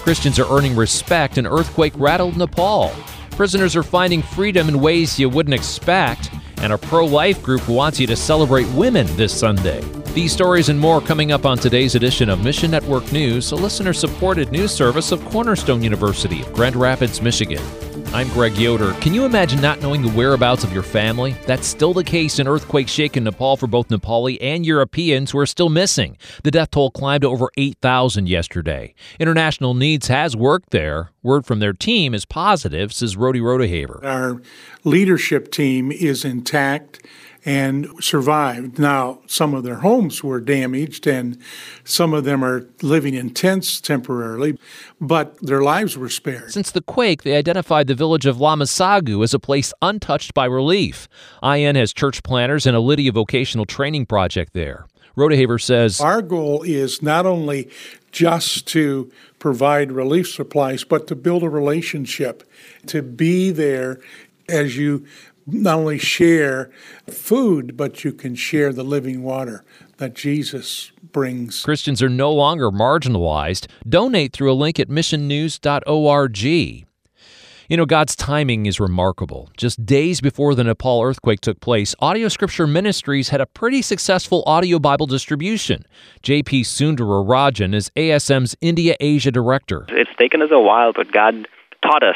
Christians are earning respect. An earthquake rattled Nepal. Prisoners are finding freedom in ways you wouldn't expect. And a pro-life group wants you to celebrate women this Sunday. These stories and more coming up on today's edition of Mission Network News, a listener-supported news service of Cornerstone University of Grand Rapids, Michigan. I'm Greg Yoder. Can you imagine not knowing the whereabouts of your family? That's still the case in earthquake-shaken Nepal for both Nepali and Europeans who are still missing. The death toll climbed to over 8,000 yesterday. International Needs has worked there. Word from their team is positive, says Rody Rodehaver. Our leadership team is intact and survived. Now, some of their homes were damaged and some of them are living in tents temporarily, but their lives were spared. Since the quake, they identified the village of Lamasagu as a place untouched by relief. IN has church planners and a Lydia vocational training project there. Rodehaver says, our goal is not only just to provide relief supplies, but to build a relationship, to be there as you not only share food, but you can share the living water that Jesus brings. Christians are no longer marginalized. Donate through a link at missionnews.org. You know, God's timing is remarkable. Just days before the Nepal earthquake took place, Audio Scripture Ministries had a pretty successful audio Bible distribution. J.P. Sundararajan is ASM's India-Asia director. It's taken us a while, but God taught us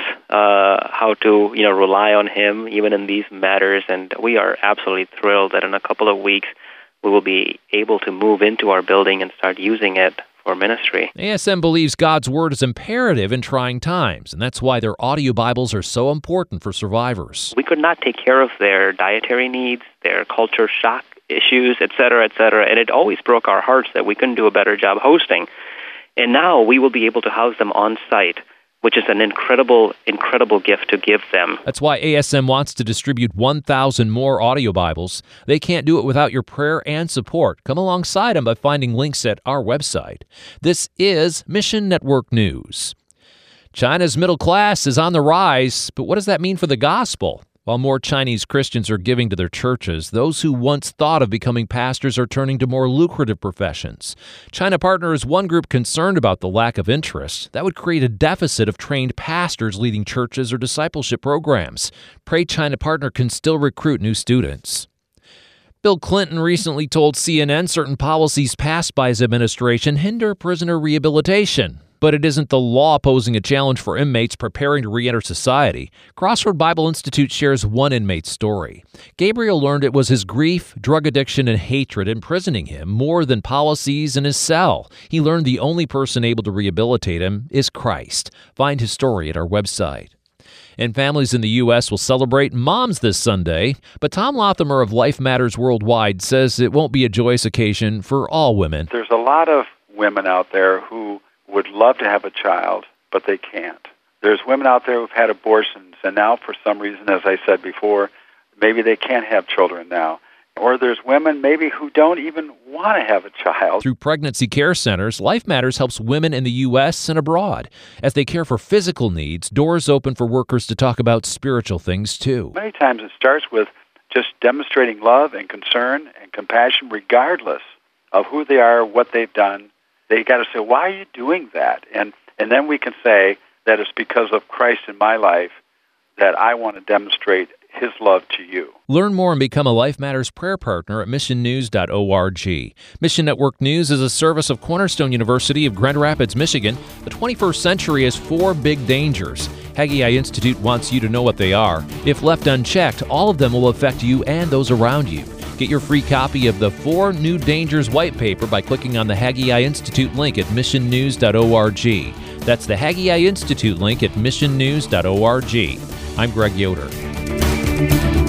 how to, rely on Him even in these matters, and we are absolutely thrilled that in a couple of weeks we will be able to move into our building and start using it for ministry. ASM believes God's Word is imperative in trying times, and that's why their audio Bibles are so important for survivors. We could not take care of their dietary needs, their culture shock issues, et cetera, and it always broke our hearts that we couldn't do a better job hosting. And now we will be able to house them on site, which is an incredible gift to give them. That's why ASM wants to distribute 1,000 more audio Bibles. They can't do it without your prayer and support. Come alongside them by finding links at our website. This is Mission Network News. China's middle class is on the rise, but what does that mean for the gospel? While more Chinese Christians are giving to their churches, those who once thought of becoming pastors are turning to more lucrative professions. China Partner is one group concerned about the lack of interest. That would create a deficit of trained pastors leading churches or discipleship programs. Pray China Partner can still recruit new students. Bill Clinton recently told CNN certain policies passed by his administration hinder prisoner rehabilitation. But it isn't the law posing a challenge for inmates preparing to re-enter society. Crossroad Bible Institute shares one inmate's story. Gabriel learned it was his grief, drug addiction, and hatred imprisoning him more than policies in his cell. He learned the only person able to rehabilitate him is Christ. Find his story at our website. And families in the U.S. will celebrate moms this Sunday. But Tom Lothamer of Life Matters Worldwide says it won't be a joyous occasion for all women. There's a lot of women out there who would love to have a child, but they can't. There's women out there who've had abortions, and now for some reason, as I said before, maybe they can't have children now. Or there's women maybe who don't even want to have a child. Through pregnancy care centers, Life Matters helps women in the U.S. and abroad. As they care for physical needs, doors open for workers to talk about spiritual things, too. Many times it starts with just demonstrating love and concern and compassion regardless of who they are, what they've done. They got to say, why are you doing that? And then we can say that it's because of Christ in my life that I want to demonstrate His love to you. Learn more and become a Life Matters prayer partner at missionnews.org. Mission Network News is a service of Cornerstone University of Grand Rapids, Michigan. The 21st century has 4 big dangers. Haggai Institute wants you to know what they are. If left unchecked, all of them will affect you and those around you. Get your free copy of the 4 New Dangers white paper by clicking on the Haggai Institute link at missionnews.org. That's the Haggai Institute link at missionnews.org. I'm Greg Yoder.